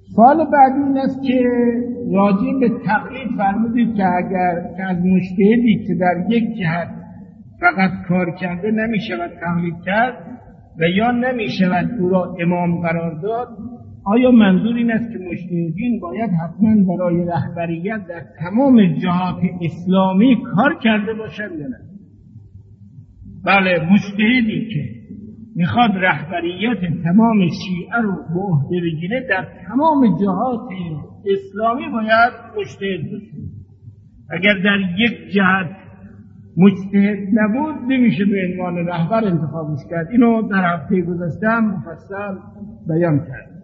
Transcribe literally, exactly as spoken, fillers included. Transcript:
سوال بعدی این است که راجع به تقلید فرمودید که اگر که از مجتهدی که در یک جهت فقط کار کرده نمی شود تقلید کرد و یا نمی شود او را امام قرار داد، آیا منظور این است که مجتهدین باید حتما برای رهبریت در تمام جهات اسلامی کار کرده باشند یا نه؟ بله، مجتهدی که میخواد رهبریت تمام شیعه رو به عهده بگیره در تمام جهات اسلامی باید مجتهد باشه. اگر در یک جهت مجتهد نبود نمیشه به عنوان رهبر انتخابش کرد. اینو در هفته گذشته مفصل بیان کرد.